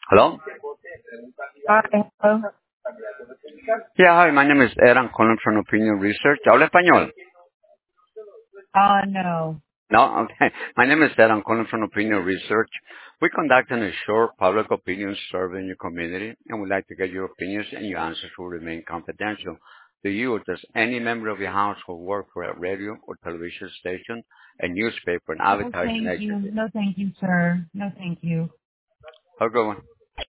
Hello? Hi, hello. Yeah, hi, my name is Ed. I'm calling from Opinion Research. ¿Habla español? No. No? Okay. My name is Ed. I'm calling from Opinion Research. We conducting a short public opinion survey in your community, and we'd like to get your opinions, and your answers will remain confidential. Do you or does any member of your household work for a radio or television station, a newspaper, an No, advertising thank you. agency? No, thank you, sir. No, thank you. Have a good one.